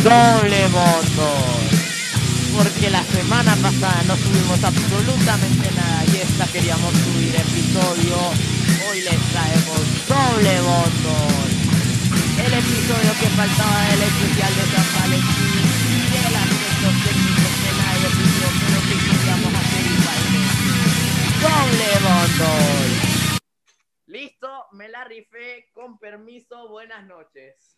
doble voto. Porque la semana pasada no subimos absolutamente nada y esta queríamos subir episodio. Hoy les traemos doble voto. El episodio que faltaba del especial de San Valentín y el aspecto técnico que nadie pidió, pero que queríamos hacer igualmente. Doble voto. Listo, me la rifé, con permiso, buenas noches.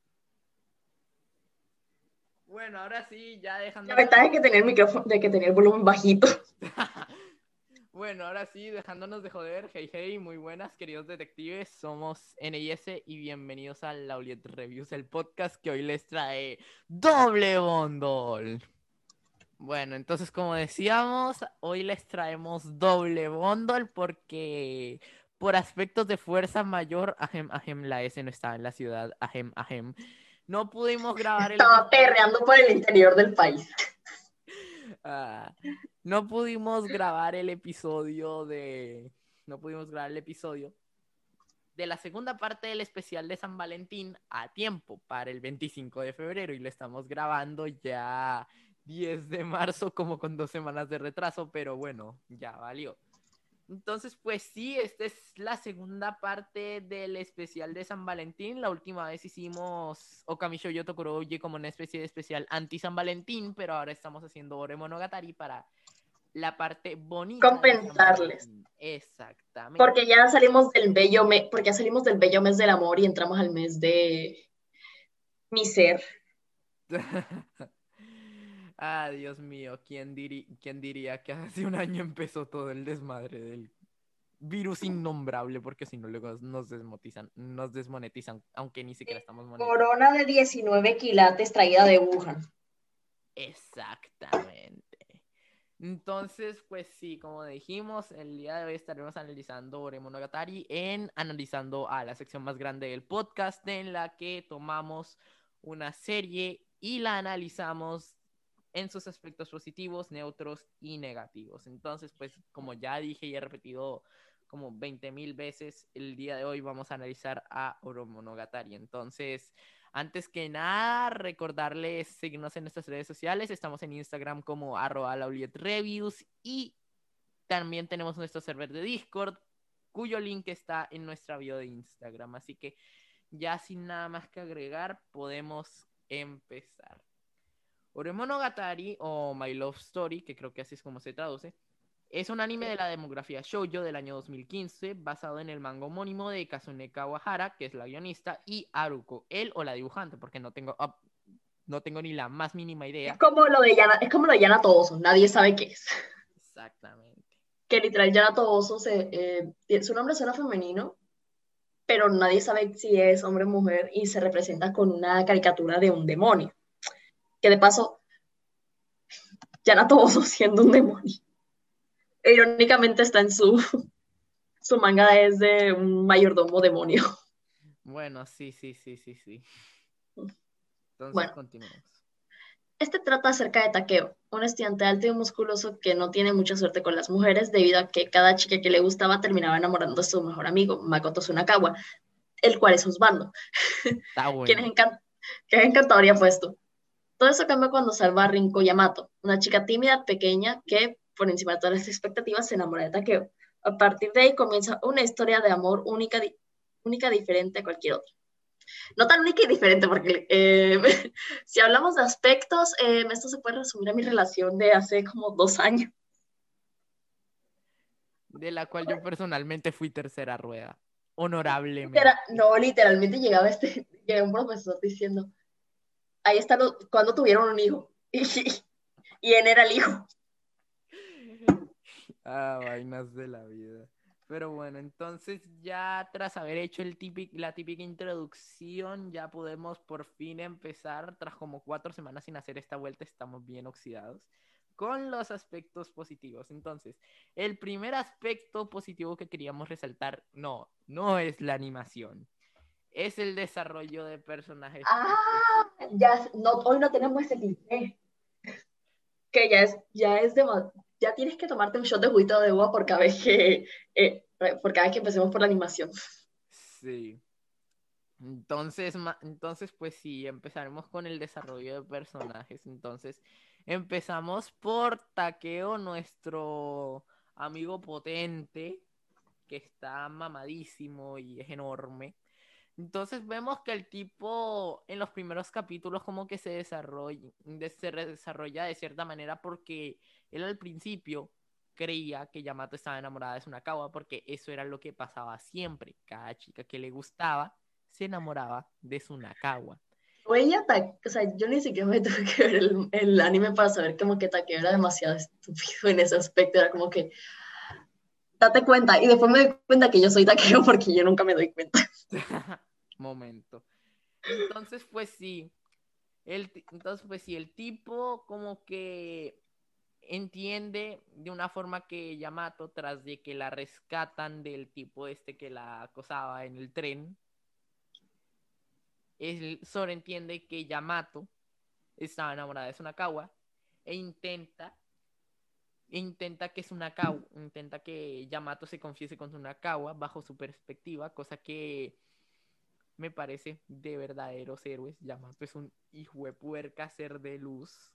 Bueno, ahora sí, ya dejando... La ventaja es que tener el micrófono, de que tener el volumen bajito. Bueno, ahora sí, dejándonos de joder, hey, muy buenas, queridos detectives, somos NIS y bienvenidos a Lauliet Reviews, el podcast que hoy les trae doble bundle. Bueno, entonces como decíamos, hoy les traemos doble bundle porque por aspectos de fuerza mayor, la S no estaba en la ciudad, no pudimos grabar el Estaba perreando por el interior del país. No pudimos grabar el episodio de la segunda parte del especial de San Valentín a tiempo para el 25 de febrero y lo estamos grabando ya 10 de marzo como con 2 semanas de retraso, pero bueno, ya valió. Entonces, pues sí, esta es la segunda parte del especial de San Valentín. La última vez hicimos Okami Shoujo Tokoroji como una especie de especial anti-San Valentín, pero ahora estamos haciendo Ore Monogatari para la parte bonita compensarles. Exactamente. Porque ya salimos del bello mes, del amor y entramos al mes de mi ser. Dios mío, ¿quién diría que hace un año empezó todo el desmadre del virus innombrable? Porque si no luego nos desmonetizan, aunque ni siquiera estamos monetizando. Corona de 19 quilates traída de Wuhan. Exactamente. Entonces, pues sí, como dijimos, el día de hoy estaremos analizando Ore Monogatari analizando a la sección más grande del podcast, en la que tomamos una serie y la analizamos en sus aspectos positivos, neutros y negativos. Entonces, pues como ya dije y he repetido como 20,000 veces, el día de hoy vamos a analizar a Ore Monogatari. Entonces, antes que nada, recordarles seguirnos en nuestras redes sociales. Estamos en Instagram como @LaulietReviews y también tenemos nuestro server de Discord, cuyo link está en nuestra bio de Instagram. Así que ya sin nada más que agregar, podemos empezar. Ore Monogatari o My Love Story, que creo que así es como se traduce, es un anime de la demografía shoujo del año 2015, basado en el manga homónimo de Kazune Kawahara, que es la guionista, y Haruko, él o la dibujante, porque no tengo ni la más mínima idea. Es como lo de Yana Toboso, nadie sabe qué es. Exactamente. Que literal Yana Toboso, su nombre suena femenino, pero nadie sabe si es hombre o mujer y se representa con una caricatura de un demonio. Que de paso, Yana Toboso siendo un demonio. Irónicamente está en su manga es de un mayordomo demonio. Bueno, sí. Entonces Bueno, continuamos. este trata acerca de Takeo, un estudiante alto y musculoso que no tiene mucha suerte con las mujeres debido a que cada chica que le gustaba terminaba enamorando de su mejor amigo, Makoto Tsunakawa, el cual es Husbando, Está quien bueno. que es encantador y apuesto. Todo eso cambia cuando salva a Rinko Yamato, una chica tímida, pequeña, que, por encima de todas las expectativas, se enamora de Takeo. A partir de ahí comienza una historia de amor única, diferente a cualquier otra. No tan única y diferente, porque si hablamos de aspectos, esto se puede resumir a mi relación de hace como 2 años. De la cual yo personalmente fui tercera rueda. Honorablemente. Literalmente llegaba un profesor diciendo, ahí está cuando tuvieron un hijo. Y él era el hijo. Vainas de la vida. Pero bueno, entonces ya tras haber hecho la típica introducción, ya podemos por fin empezar. Tras como 4 semanas sin hacer esta vuelta, estamos bien oxidados con los aspectos positivos. Entonces, el primer aspecto positivo que queríamos resaltar, no es la animación, es el desarrollo de personajes. Hoy no tenemos ese cliché. Que ya tienes que tomarte un shot de juguito de uva por cada vez que empecemos por la animación. Sí. Entonces, pues sí, empezaremos con el desarrollo de personajes. Entonces, empezamos por Takeo, nuestro amigo potente, que está mamadísimo y es enorme. Entonces vemos que el tipo en los primeros capítulos como que se desarrolla de cierta manera porque él al principio creía que Yamato estaba enamorada de Sunakawa porque eso era lo que pasaba siempre. Cada chica que le gustaba se enamoraba de Sunakawa. O ella, o sea, yo ni siquiera me tuve que ver el anime para saber como que Takeo era demasiado estúpido en ese aspecto. Era como que, date cuenta. Y después me doy cuenta que yo soy Takeo porque yo nunca me doy cuenta. Momento. Entonces, pues sí. El tipo como que entiende de una forma que Yamato, tras de que la rescatan del tipo este que la acosaba en el tren, él sobreentiende que Yamato estaba enamorada de Sunakawa e intenta que Yamato se confiese con Sunakawa bajo su perspectiva, cosa que me parece de verdaderos héroes. Yamato es un hijo de puerca ser de luz.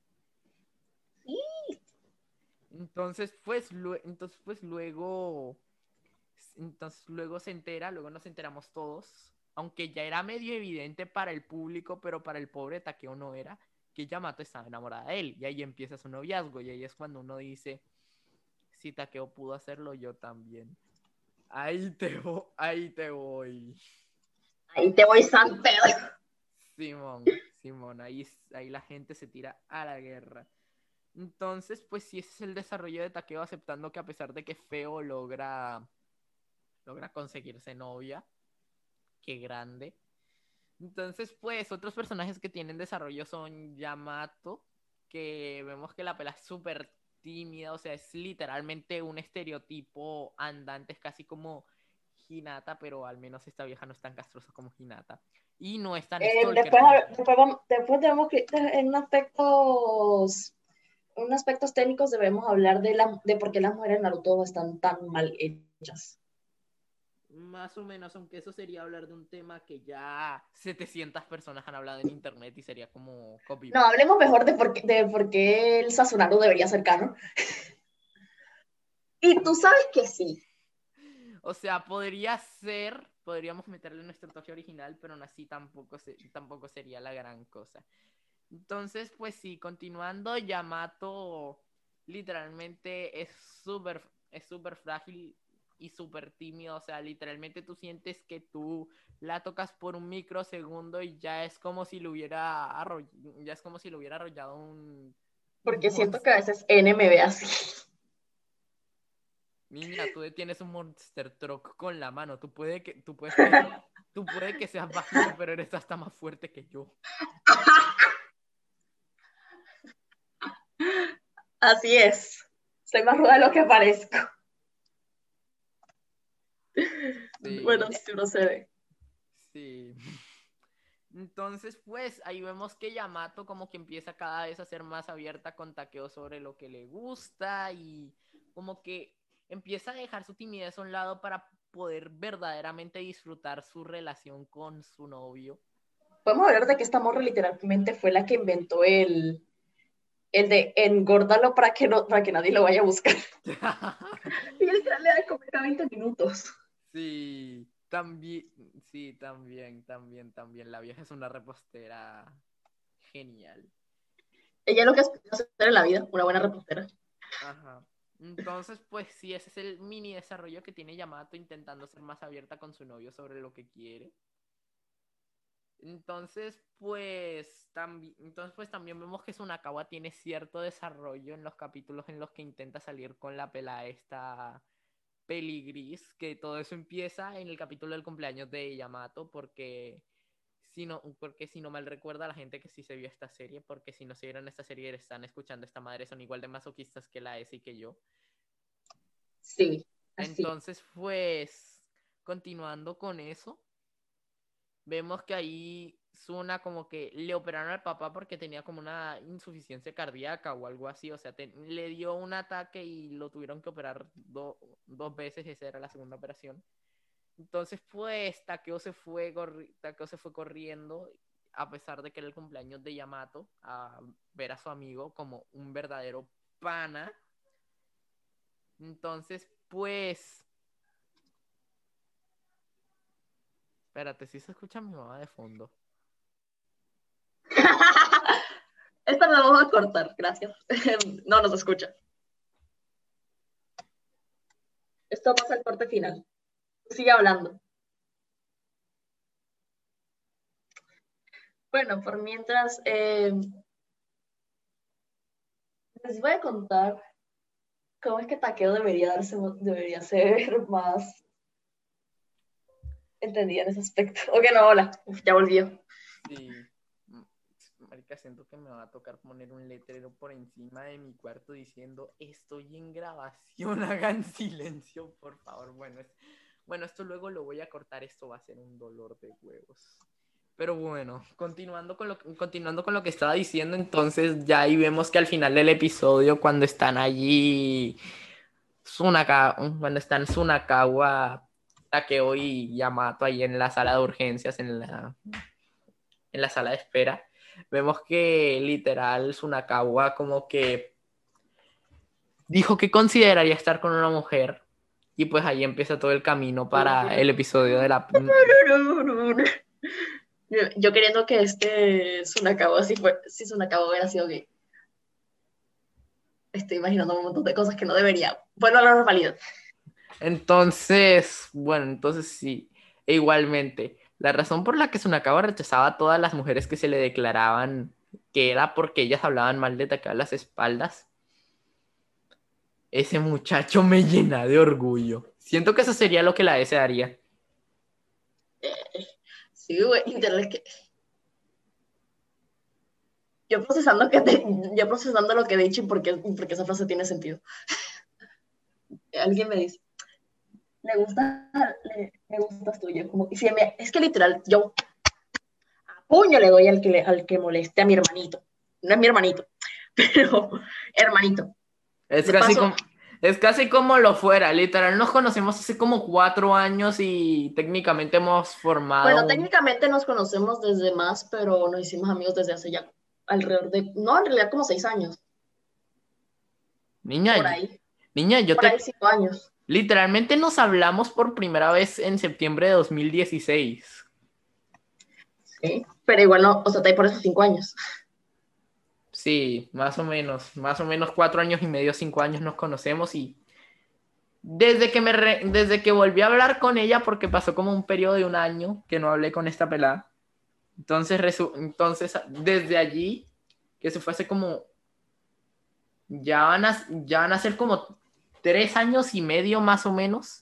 Entonces, pues se entera, luego nos enteramos todos, aunque ya era medio evidente para el público, pero para el pobre Takeo no era, que Yamato estaba enamorada de él. Y ahí empieza su noviazgo, y ahí es cuando uno dice, si Takeo pudo hacerlo, yo también. Ahí te voy. Ahí te voy, San Pedro. Simón, ahí la gente se tira a la guerra. Entonces, pues sí, ese es el desarrollo de Takeo, aceptando que a pesar de que es feo, logra conseguirse novia. Qué grande. Entonces, pues, otros personajes que tienen desarrollo son Yamato, que vemos que la pela es súper tímida, o sea, es literalmente un estereotipo andante, es casi como Hinata, pero al menos esta vieja no es tan castrosa como Hinata. Y no es tan stalker Después, como Hinata. después tenemos que, en aspectos técnicos debemos hablar de por qué las mujeres en Naruto están tan mal hechas. Más o menos, aunque eso sería hablar de un tema que ya 700 personas han hablado en internet y sería como copy. No, hablemos mejor de por qué el Sasunaru debería ser canon. Y tú sabes que sí. O sea, podríamos meterle nuestro toque original, pero aún así tampoco sería la gran cosa. Entonces, pues sí, continuando, Yamato literalmente es súper frágil y súper tímido. O sea, literalmente tú sientes que tú la tocas por un microsegundo y ya es como si ya es como si lo hubiera arrollado un Porque siento que monstruo. a veces N me ve así. Niña, tú detienes un Monster Truck con la mano. Tú puede que seas bajita, pero eres hasta más fuerte que yo. Así es. Soy más ruda de lo que parezco. Bueno, Sí, si uno se ve. sí. Entonces, pues, ahí vemos que Yamato como que empieza cada vez a ser más abierta con Takeo sobre lo que le gusta y como que empieza a dejar su timidez a un lado para poder verdaderamente disfrutar su relación con su novio. Podemos hablar de que esta morra literalmente fue la que inventó el de engórdalo para que, no, para que nadie lo vaya a buscar. Y literal le da de comer a 20 minutos. Sí, también. La vieja es una repostera genial. Ella lo que aspira a hacer en la vida, una buena repostera. Ajá. Entonces, pues sí, ese es el mini desarrollo que tiene Yamato intentando ser más abierta con su novio sobre lo que quiere. Entonces, pues también vemos que Sunakawa tiene cierto desarrollo en los capítulos en los que intenta salir con la pelada esta peligris, que todo eso empieza en el capítulo del cumpleaños de Yamato, porque si no mal recuerda la gente que sí se vio esta serie, porque si no se vieron esta serie y están escuchando esta madre, son igual de masoquistas que la S y que yo. Sí, así. Entonces, pues, continuando con eso, vemos que ahí Suna como que le operaron al papá porque tenía como una insuficiencia cardíaca o algo así, o sea, le dio un ataque y lo tuvieron que operar dos veces, esa era la segunda operación. Entonces, pues, Takeo se fue corriendo, a pesar de que era el cumpleaños de Yamato, a ver a su amigo como un verdadero pana. Entonces, pues, espérate, si se escucha mi mamá de fondo. Esta me la vamos a cortar, gracias. No nos escucha. Esto pasa al corte final. Sigue hablando. Bueno, por mientras, les voy a contar cómo es que Takeo debería ser más entendida en ese aspecto. Ok, no, hola, ya volvió. Sí. Marica, siento que me va a tocar poner un letrero por encima de mi cuarto diciendo estoy en grabación, hagan silencio, por favor. Bueno, esto luego lo voy a cortar, esto va a ser un dolor de huevos. Pero bueno, continuando con lo que estaba diciendo, entonces ya ahí vemos que al final del episodio, cuando están allí, cuando están Tsunakawa, Takeo y Yamato ahí en la sala de urgencias, en la sala de espera, vemos que literal Tsunakawa como que dijo que consideraría estar con una mujer y pues ahí empieza todo el camino para el episodio de la... Yo queriendo que este Tsunakawa, si Tsunakawa hubiera sido gay. Estoy imaginando un montón de cosas que no debería. Bueno, a la normalidad. Entonces, bueno, entonces sí, e igualmente, la razón por la que Tsunakawa rechazaba a todas las mujeres que se le declaraban que era porque ellas hablaban mal de Takeo a las espaldas, ese muchacho me llena de orgullo. Siento que eso sería lo que la S haría. Sí, güey, literal, que yo procesando lo que he dicho y porque esa frase tiene sentido. Alguien me dice, me gustas tú, yo como, y si es que literal, yo a puño le doy al que moleste a mi hermanito. No es mi hermanito, pero hermanito. Es De casi paso, como, es casi como lo fuera, literal. Nos conocemos hace como 4 años y técnicamente hemos formado bueno, técnicamente nos conocemos desde más, pero nos hicimos amigos desde hace ya alrededor de, no, en realidad como 6 años, Niña, por ahí, niña, por ahí 5 años, literalmente nos hablamos por primera vez en septiembre de 2016. ¿sí? Pero igual no, o sea, está ahí por esos 5 años. Sí, más o menos 4 años y medio, 5 años nos conocemos y desde que volví a hablar con ella, porque pasó como un periodo de un año que no hablé con esta pelada. Entonces desde allí, que se fue hace como, ya van a ser como 3 años y medio más o menos,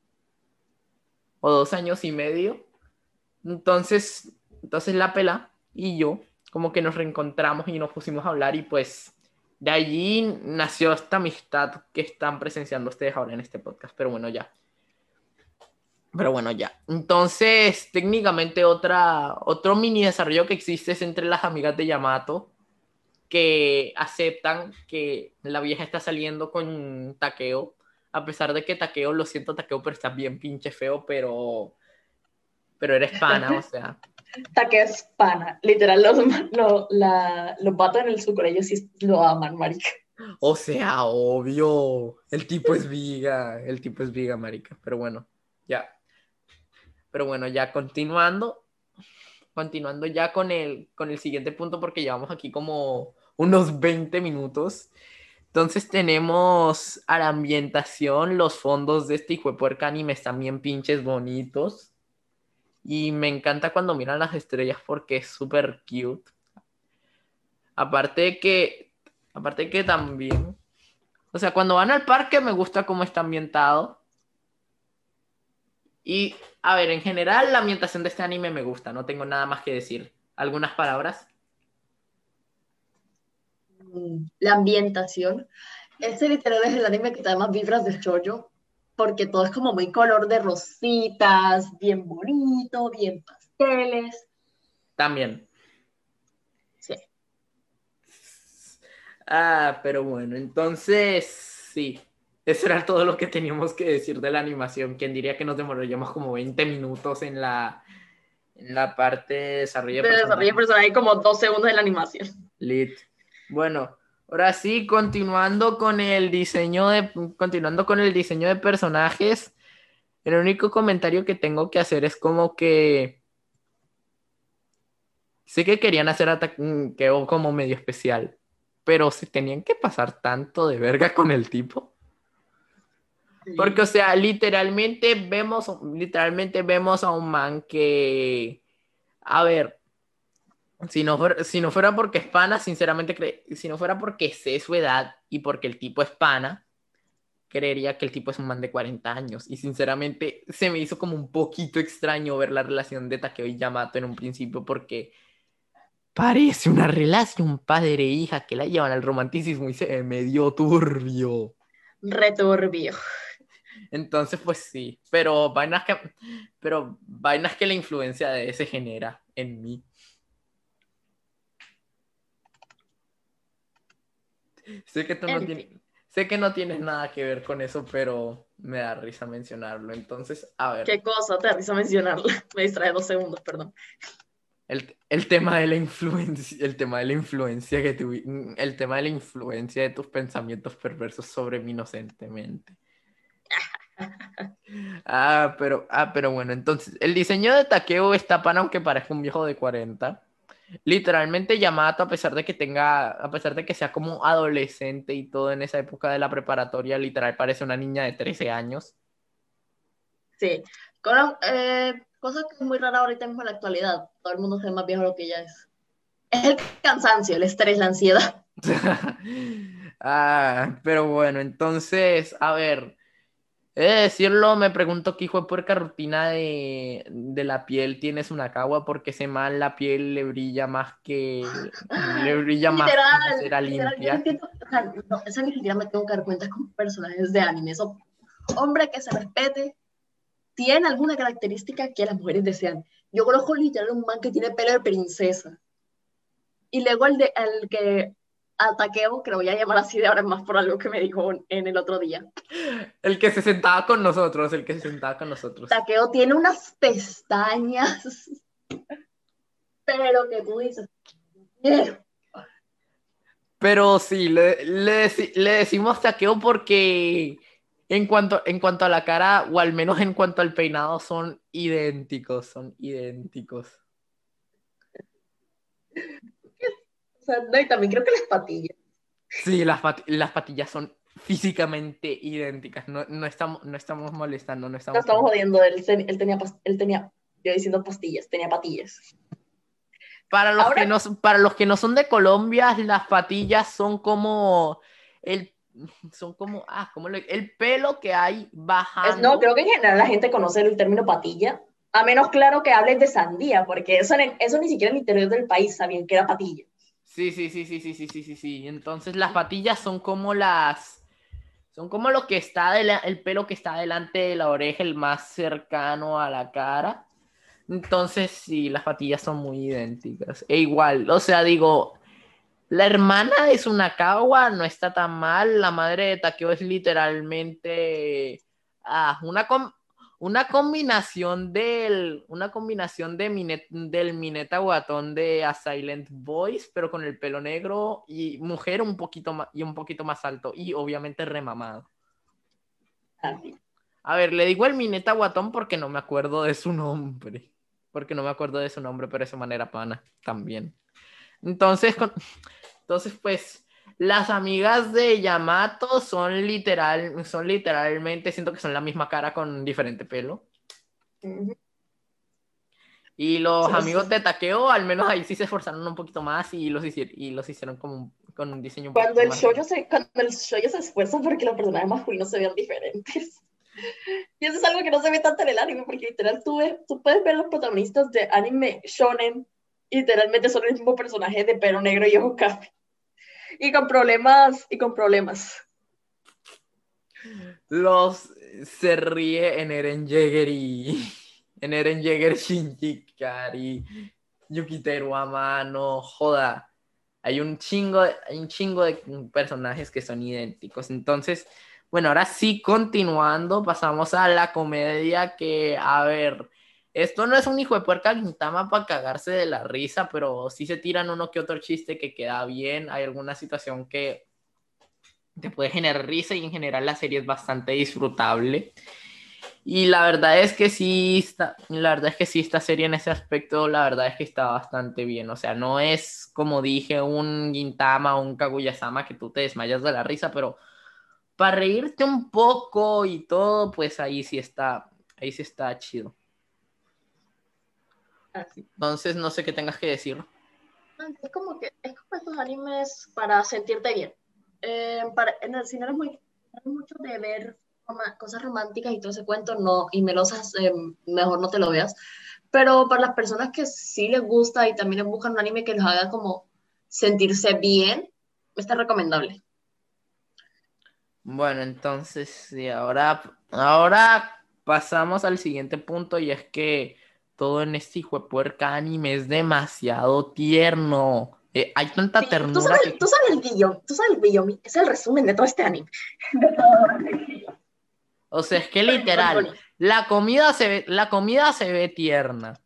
o 2 años y medio. Entonces la pela y yo como que nos reencontramos y nos pusimos a hablar y pues de allí nació esta amistad que están presenciando ustedes ahora en este podcast. Pero bueno, ya. Pero bueno, ya. Entonces, técnicamente otro mini desarrollo que existe es entre las amigas de Yamato que aceptan que la vieja está saliendo con Takeo, a pesar de que Takeo, lo siento Takeo, pero está bien pinche feo, pero eres pana, o sea. Que es pana, literal, los vatos en el sucre, ellos sí lo aman, marica. O sea, obvio. El tipo es viga, marica. Pero bueno, ya. Pero bueno, ya continuando ya con el siguiente punto, porque llevamos aquí como unos 20 minutos. Entonces tenemos a la ambientación, los fondos de este hijo de puerca anime están bien pinches bonitos. Y me encanta cuando miran las estrellas porque es súper cute. Aparte de que, aparte de que también, o sea, cuando van al parque me gusta cómo está ambientado. Y, a ver, en general la ambientación de este anime me gusta, no tengo nada más que decir. ¿Algunas palabras? La ambientación. Este literal es el anime que te da más vibras de shoujo, porque todo es como muy color de rositas, bien bonito, bien pasteles. También. Sí. Ah, pero bueno, entonces, sí. Eso era todo lo que teníamos que decir de la animación. ¿Quién diría que nos demoraríamos como 20 minutos en la parte de desarrollo de De desarrollo personajes? personal hay como 2 segundos de la animación. Lit. Bueno, ahora sí, continuando con el diseño de personajes, el único comentario que tengo que hacer es como que sé que querían hacer Takeo como medio especial, pero se tenían que pasar tanto de verga con el tipo. Porque, o Sí. sea, literalmente vemos a un man que, a ver, si no fuera porque es pana, sinceramente, si no fuera porque sé su edad y porque el tipo es pana, creería que el tipo es un man de 40 años. Y sinceramente se me hizo como un poquito extraño ver la relación de Takeo y Yamato en un principio porque parece una relación padre-hija que la llevan al romanticismo y se ve medio turbio. Returbio. Entonces, pues sí, pero vainas que la influencia de ese genera en mí. Sé que tú no En tienes, fin. sé que no tienes nada que ver con eso, pero me da risa mencionarlo. Entonces, a ver, Qué cosa, te risa mencionarla. Me distrae 2 segundos, perdón. el tema de la influencia, el tema de la influencia el tema de la influencia de tus pensamientos perversos sobre mí inocentemente. Pero bueno, entonces, el diseño de Takeo está pana aunque parezca un viejo de 40. Literalmente Yamato, a pesar de que sea como adolescente y todo en esa época de la preparatoria, literal parece una niña de 13 años. Sí. Cosa que es muy rara ahorita mismo en la actualidad. Todo el mundo se ve más viejo de lo que ya es. Es el cansancio, el estrés, la ansiedad. Pero bueno, entonces, a ver, he de decirlo, me pregunto qué hijo de puerca rutina de la piel tienes una cagua, porque ese mal la piel le brilla más que una Literal, cera literal, yo no limpia. entiendo. O sea, no, eso ni siquiera me tengo que dar cuenta con personajes de anime. Eso, hombre que se respete, tiene alguna característica que las mujeres desean. Yo conozco literal un man que tiene pelo de princesa. Y luego al que ataqueo, que lo voy a llamar así de ahora en más por algo que me dijo en el otro día. El que se sentaba con nosotros, el que se sentaba con nosotros. Taqueo tiene unas pestañas, pero que tú dices, quiero. Pero sí, le decimos taqueo porque en cuanto a la cara, o al menos en cuanto al peinado, son idénticos, son idénticos. O sea, no, y también creo que las patillas. Sí, las patillas son físicamente idénticas. No estamos molestando, no No estamos estamos molestando. jodiendo, él tenía, yo diciendo pastillas, tenía patillas. Ahora, Para los que no son de Colombia, las patillas son como el, el pelo que hay no, bajando. creo que en general la gente conoce el término patilla, a menos claro que hables de sandía, porque eso ni siquiera en el interior del país sabían que era patilla. Sí. Entonces las patillas son como lo que el pelo que está delante de la oreja, el más cercano a la cara. Entonces sí, las patillas son muy idénticas. E igual, o sea, digo, la hermana es una cagua, no está tan mal. La madre de Takeo es literalmente ah, una, com- una combinación del Mineta Guatón de A Silent Voice, pero con el pelo negro y mujer un poquito más alto y obviamente remamado. Así. A ver, le digo el Mineta Guatón porque no me acuerdo de su nombre. Porque no me acuerdo de su nombre, pero es su manera pana también. Entonces, pues, las amigas de Yamato son literalmente, siento que son la misma cara con diferente pelo. Ujú. Y los amigos Entonces, de Takeo, al menos ahí sí se esforzaron un poquito más y los hicieron con un diseño un cuando poquito el más. shoyo cuando el shoyo se esfuerza porque los personajes masculinos se vean diferentes. Y eso es algo que no se ve tanto en el anime, porque literal tú puedes ver los protagonistas de anime shonen, y literalmente son el mismo personaje de pelo negro y ojos café. Y con problemas. Los se ríe en Eren Yeager en Eren Yeager Shinji Ikari, Yukiteru Amano, joda. Hay un chingo de personajes que son idénticos. Entonces, Bueno, ahora sí, continuando, pasamos a la comedia que, a ver, esto no es un hijo de puerca Gintama para cagarse de la risa, pero sí se tiran uno que otro chiste que queda bien. Hay alguna situación que te puede generar risa y en general la serie es bastante disfrutable. Y la verdad es que sí, la verdad es que sí, esta serie en ese aspecto, la verdad es que está bastante bien. O sea, no es como dije un Gintama o un Kaguya-sama que tú te desmayas de la risa, pero para reírte un poco y todo, pues ahí sí está chido. Así. Entonces, no sé qué tengas que decir. Es como estos animes para sentirte bien. En el cine no eres mucho de ver cosas románticas y todo ese cuento, no, y melosas, mejor no te lo veas. Pero para las personas que sí les gusta y también les buscan un anime que los haga como sentirse bien, está recomendable. Bueno, entonces, sí, ahora pasamos al siguiente punto y es que todo en este hijo de puerca anime es demasiado tierno. Hay tanta Sí, ternura que, tú sabes el Guillaume, es el resumen de todo este anime. o sea, es que Boni, boni, literal, boni. la comida se ve tierna.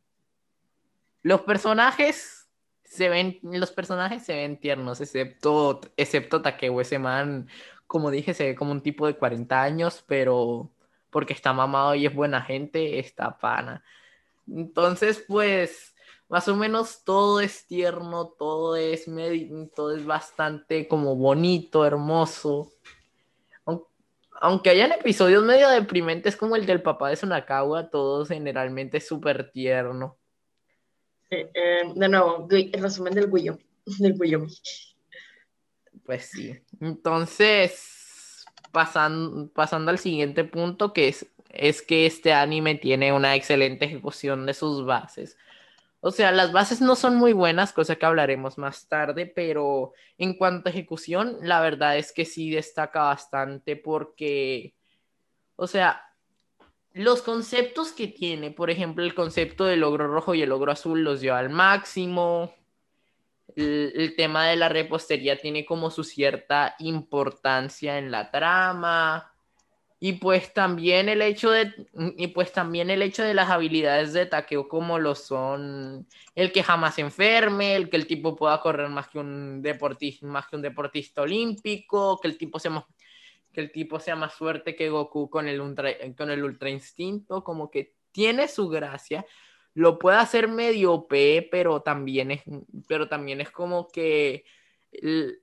Los personajes se ven tiernos, excepto Takeo, ese man, como dije, se ve como un tipo de 40 años, pero porque está mamado y es buena gente, está pana. Entonces, pues, más o menos todo es tierno, todo es bastante como bonito, hermoso. Aun- Aunque hayan episodios medio deprimentes como el del papá de Sunakawa, todo generalmente es súper tierno. De nuevo, el resumen del Guillaume, del Guillaume. Pues sí. Entonces, pasando al siguiente punto, es que este anime tiene una excelente ejecución de sus bases. O sea, las bases no son muy buenas, cosa que hablaremos más tarde, pero en cuanto a ejecución, la verdad es que sí destaca bastante porque, o sea, los conceptos que tiene, por ejemplo, el concepto del logro rojo y el logro azul los lleva al máximo. El tema de la repostería tiene como su cierta importancia en la trama. Y pues también el hecho de las habilidades de Takeo como lo son el que jamás se enferme, el que el tipo pueda correr más que un deportista olímpico, que el tipo sea más fuerte que Goku con el ultra instinto, como que tiene su gracia. Lo puede hacer medio OP, pero también es como que el-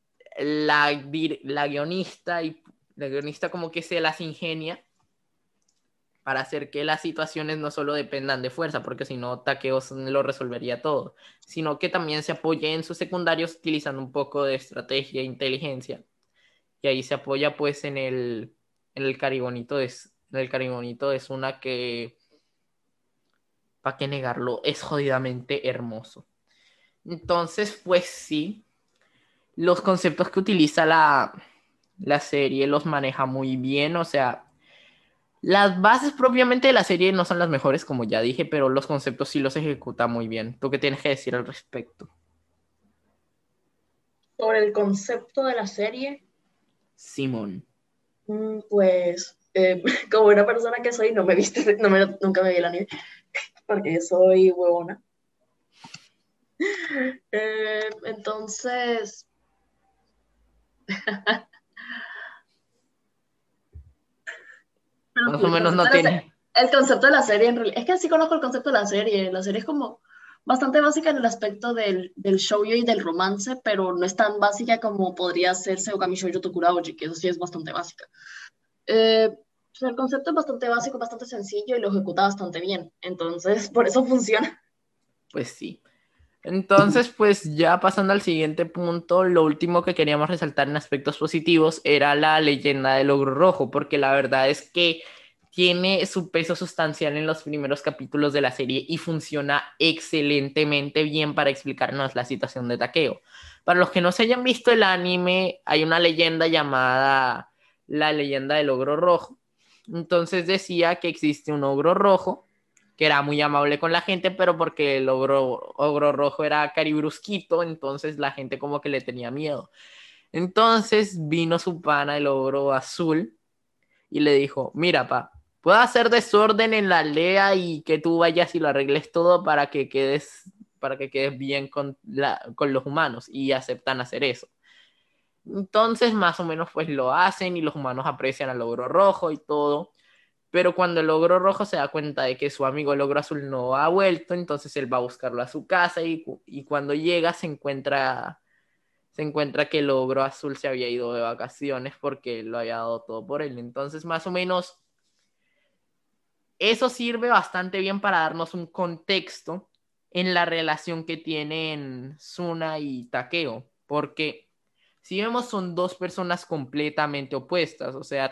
la guionista y la guionista como que se las ingenia para hacer que las situaciones no solo dependan de fuerza, porque si no Takeo lo resolvería todo, sino que también se apoye en sus secundarios utilizando un poco de estrategia e inteligencia. Y ahí se apoya pues en el caribonito es una que, para qué negarlo, es jodidamente hermoso. Entonces, pues sí, los conceptos que utiliza la serie los maneja muy bien, o sea, las bases propiamente de la serie no son las mejores, como ya dije, pero los conceptos sí los ejecuta muy bien. ¿Tú qué tienes que decir al respecto? Sobre el concepto de la serie, Simón. pues como una persona que soy, no me viste, nunca me vi el anime, porque soy huevona. Entonces, pero Más sí, o menos no tiene. el concepto de la serie, en realidad, es que sí conozco el concepto de la serie es como bastante básica en el aspecto del shoujo y del romance, pero no es tan básica como podría ser Seokami Shoujo Tokugaoji, que eso sí es bastante básica. O sea, el concepto es bastante básico, bastante sencillo y lo ejecuta bastante bien, entonces por eso funciona. Pues sí. Entonces, pues ya pasando al siguiente punto, lo último que queríamos resaltar en aspectos positivos era la leyenda del ogro rojo, porque la verdad es que tiene su peso sustancial en los primeros capítulos de la serie y funciona excelentemente bien para explicarnos la situación de Takeo. Para los que no se hayan visto el anime, hay una leyenda llamada la leyenda del ogro rojo. Entonces decía que existe un ogro rojo que era muy amable con la gente, pero porque ogro rojo era caribrusquito, entonces la gente como que le tenía miedo. Entonces vino su pana, el ogro azul, y le dijo, mira, pa, puedo hacer desorden en la aldea y que tú vayas y lo arregles todo para que quedes bien con los humanos, y aceptan hacer eso. Entonces, más o menos, pues lo hacen y los humanos aprecian al ogro rojo y todo. Pero cuando el ogro rojo se da cuenta de que su amigo el ogro azul no ha vuelto, entonces él va a buscarlo a su casa y cuando llega se encuentra que el ogro azul se había ido de vacaciones porque él lo había dado todo por él. Entonces, más o menos, eso sirve bastante bien para darnos un contexto en la relación que tienen Suna y Takeo, porque si vemos son dos personas completamente opuestas, o sea,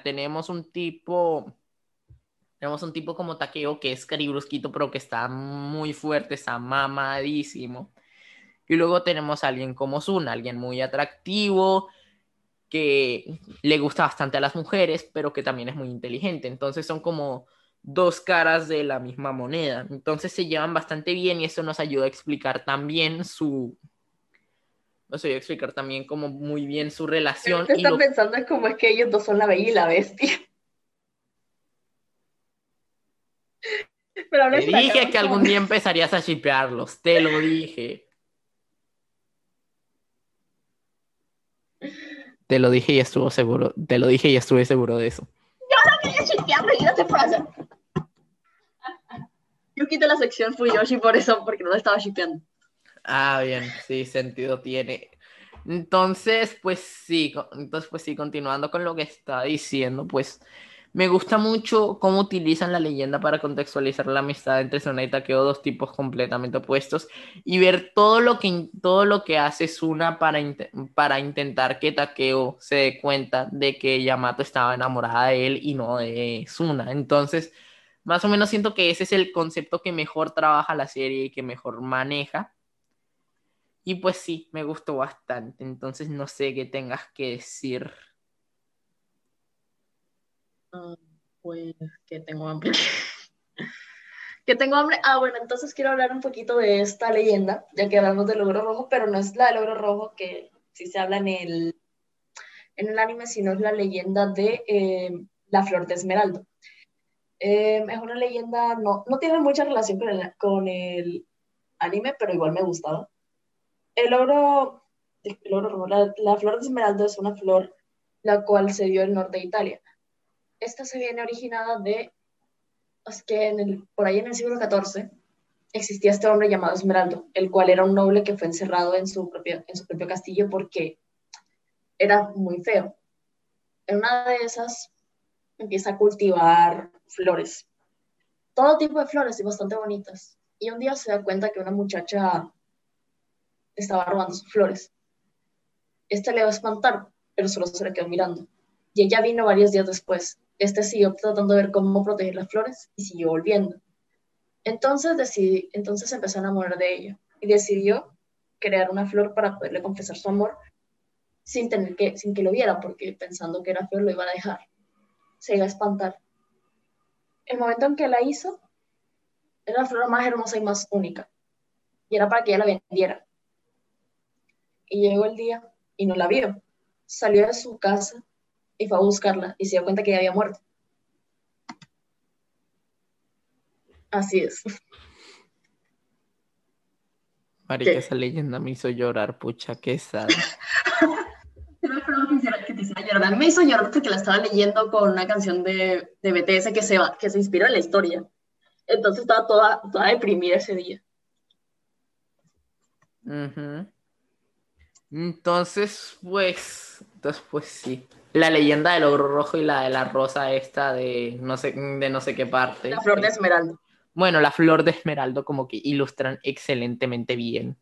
tenemos un tipo como Takeo que es caribrusquito, pero que está muy fuerte, está mamadísimo. Y luego tenemos a alguien como Suna, alguien muy atractivo, que le gusta bastante a las mujeres, pero que también es muy inteligente. Entonces son como dos caras de la misma moneda. Entonces se llevan bastante bien y eso nos ayuda a explicar también nos ayuda a explicar también como muy bien su relación Ahorita y están lo pensando en cómo es que ellos dos son la bella y la bestia. Pero te hablas la dije que causa. algún día empezarías a shippearlos, te lo dije. Te lo dije y estuvo seguro, te lo dije y estuve seguro de eso. No quería chistearlo y no te pasa. Yo quité la sección Fuyoshi por eso, porque no la estaba shipeando. Ah, bien, sí, sentido tiene. Entonces, pues sí, continuando con lo que está diciendo, pues me gusta mucho cómo utilizan la leyenda para contextualizar la amistad entre Suna y Takeo, dos tipos completamente opuestos, y ver todo lo que hace Suna para intentar que Takeo se dé cuenta de que Yamato estaba enamorada de él y no de Suna. Entonces, más o menos siento que ese es el concepto que mejor trabaja la serie y que mejor maneja. Y pues sí, me gustó bastante. Entonces no sé qué tengas que decir. Ah, pues que tengo hambre. Que tengo hambre. Ah, bueno, entonces quiero hablar un poquito de esta leyenda, ya que hablamos del logro rojo, pero no es la del logro rojo que sí se habla en el anime, sino es la leyenda de la flor de esmeralda. Es una leyenda, no tiene mucha relación con el anime, pero igual me gustaba. El logro, la flor de esmeralda es una flor la cual se dio en el norte de Italia. Esta se viene originada es que por ahí en el siglo XIV existía este hombre llamado Esmeraldo, el cual era un noble que fue encerrado en su propio castillo porque era muy feo. En una de esas empieza a cultivar flores, todo tipo de flores y bastante bonitas. Y un día se da cuenta que una muchacha estaba robando sus flores. Este le va a espantar, pero solo se le quedó mirando. Y ella vino varios días después. Este siguió tratando de ver cómo proteger las flores y siguió volviendo. Entonces empezó a enamorar de ella y decidió crear una flor para poderle confesar su amor sin que lo viera, porque pensando que era feo lo iba a dejar. Se iba a espantar. El momento en que la hizo era la flor más hermosa y más única. Y era para que ella la vendiera. Y llegó el día y no la vio. Salió de su casa y fue a buscarla y se dio cuenta que ella había muerto. Así es. Marica, ¿Qué? esa leyenda me hizo llorar, pucha, qué sad. No esperaba que te hiciera llorar. A mí me hizo llorar porque la estaba leyendo con una canción de BTS que se inspiró en la historia. Entonces estaba toda deprimida ese día. Ujú. Entonces, pues sí. La leyenda del ogro rojo y la de la rosa esta de no sé qué La parte. flor de esmeralda. Bueno, la flor de esmeralda como que ilustran excelentemente bien.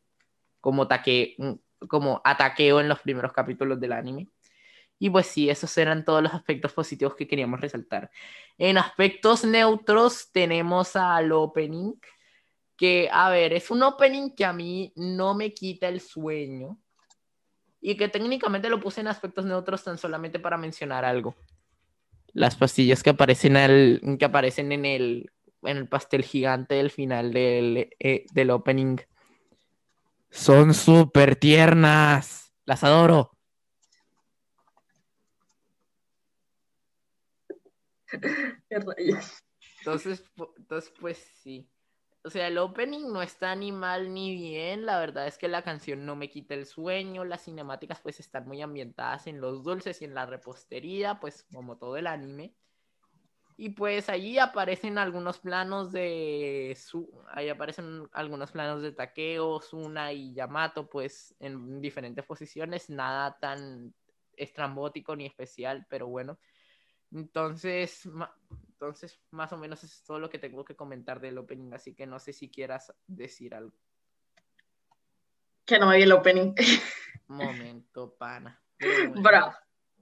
Como ataqueo en los primeros capítulos del anime. Y pues sí, esos eran todos los aspectos positivos que queríamos resaltar. En aspectos neutros tenemos al opening, que, a ver, es un opening que a mí no me quita el sueño y que técnicamente lo puse en aspectos neutros tan solamente para mencionar algo. Las pastillas que aparecen en el pastel gigante del final del opening son súper tiernas. Las adoro. Qué rayos. Entonces, pues sí. O sea, el opening no está ni mal ni bien. La verdad es que la canción no me quita el sueño. Las cinemáticas pues están muy ambientadas en los dulces y en la repostería, pues como todo el anime. Y pues allí aparecen algunos planos ahí aparecen algunos planos de Takeo, Suna y Yamato, pues en diferentes posiciones, nada tan estrambótico ni especial, pero bueno. Entonces, entonces más o menos eso es todo lo que tengo que comentar del opening, así que no sé si quieras decir algo. Que no me vi el opening. Momento, pana. Pero bueno. Bravo.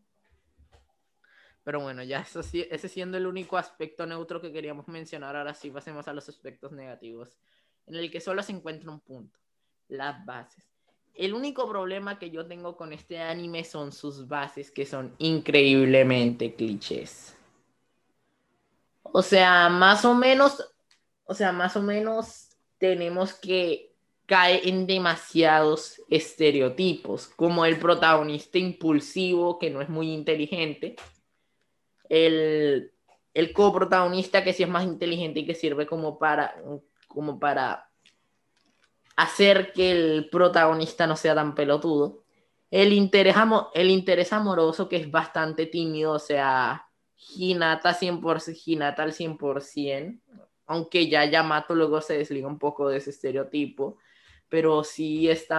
Pero bueno, ya eso sí, ese siendo el único aspecto neutro que queríamos mencionar, ahora sí pasemos a los aspectos negativos, en el que solo se encuentra un punto, las bases. El único problema que yo tengo con este anime son sus bases, que son increíblemente clichés. O sea, más o menos tenemos que caer en demasiados estereotipos, como el protagonista impulsivo que no es muy inteligente, el, el coprotagonista que sí es más inteligente y que sirve como para hacer que el protagonista no sea tan pelotudo. El interés amoroso que es bastante tímido, o sea, Hinata, 100%, Hinata al 100%, aunque ya Yamato luego se desliga un poco de ese estereotipo, pero sí está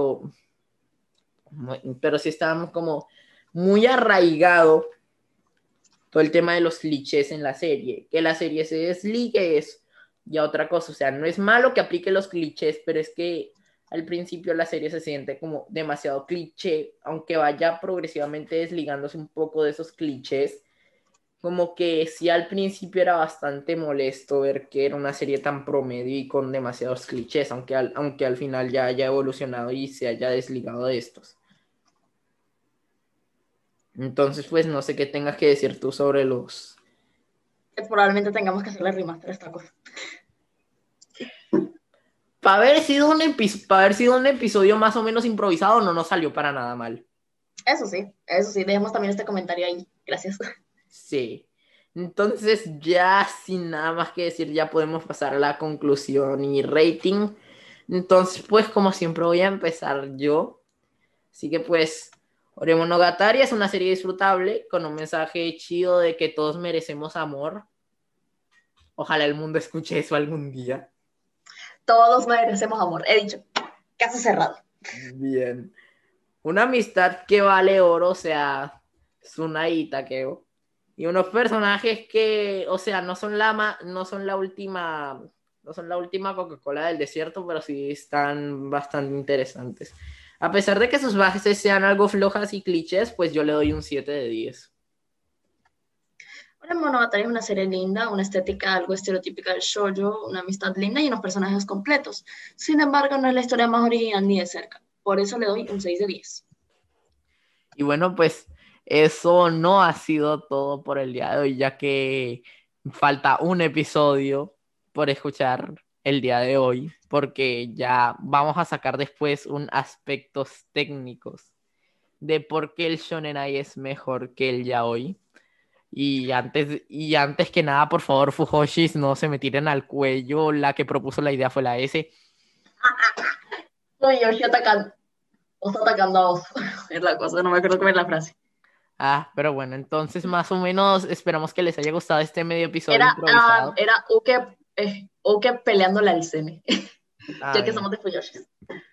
pero sí está como muy arraigado todo el tema de los clichés en la serie. Que la serie se desligue es ya otra cosa. O sea, no es malo que aplique los clichés, pero es que al principio la serie se siente como demasiado cliché, aunque vaya progresivamente desligándose un poco de esos clichés. Como que sí al principio era bastante molesto ver que era una serie tan promedio y con demasiados clichés, aunque al final ya haya evolucionado y se haya desligado de estos. Entonces, pues no sé qué tengas que decir tú sobre los. Que probablemente tengamos que hacerle remaster a esta cosa. Para haber sido un episodio más o menos improvisado, no nos salió para nada mal. Eso sí, dejemos también este comentario ahí. Gracias. Sí. Entonces, ya sin nada más que decir, ya podemos pasar a la conclusión y rating. Entonces, pues, como siempre, voy a empezar yo. Así que, pues, Oremonogatari es una serie disfrutable con un mensaje chido de que todos merecemos amor. Ojalá el mundo escuche eso algún día. Todos merecemos amor. He dicho, caso cerrado. Bien. Una amistad que vale oro, o sea, Tsunade y Takeo. Y unos personajes que, o sea, no son la última Coca-Cola del desierto, pero sí están bastante interesantes. A pesar de que sus bases sean algo flojas y clichés, pues yo le doy un 7 de 10. Ahora Monogatari es una serie linda, una estética algo estereotípica del shoujo, una amistad linda y unos personajes completos. Sin embargo, no es la historia más original ni de cerca. Por eso le doy un 6 de 10. Y bueno, pues eso no ha sido todo por el día de hoy, ya que falta un episodio por escuchar el día de hoy, porque ya vamos a sacar después un aspectos técnicos de por qué el Shonen Ai es mejor que el yaoi. Y antes que nada, por favor, Fujoshis, no se me tiren al cuello. La que propuso la idea fue la S. Uy, Yoshi atacando. O está atacando a vos. Es la cosa, no me acuerdo cómo es la frase. Pero bueno, entonces más o menos esperamos que les haya gustado este medio episodio improvisado. Era Uke peleándole al Sene. Ya que Bien. somos de Fuyoshis.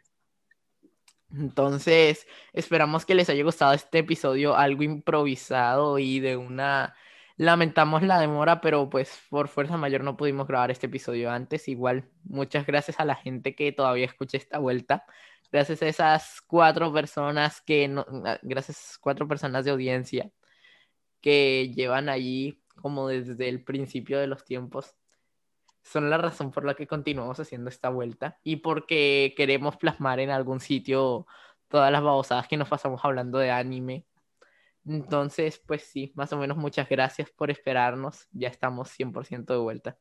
Entonces, esperamos que les haya gustado este episodio algo improvisado y de una. Lamentamos la demora, pero pues por fuerza mayor no pudimos grabar este episodio antes. Igual, muchas gracias a la gente que todavía escucha esta vuelta. Gracias a esas 4 personas gracias a esas 4 personas de audiencia que llevan allí como desde el principio de los tiempos. Son la razón por la que continuamos haciendo esta vuelta y porque queremos plasmar en algún sitio todas las babosadas que nos pasamos hablando de anime. Entonces, pues sí, más o menos muchas gracias por esperarnos. Ya estamos 100% de vuelta.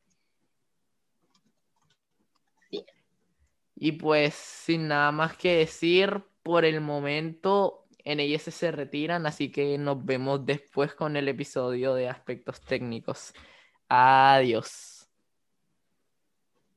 Y pues sin nada más que decir, por el momento NIS se retiran, así que nos vemos después con el episodio de aspectos técnicos. Adiós.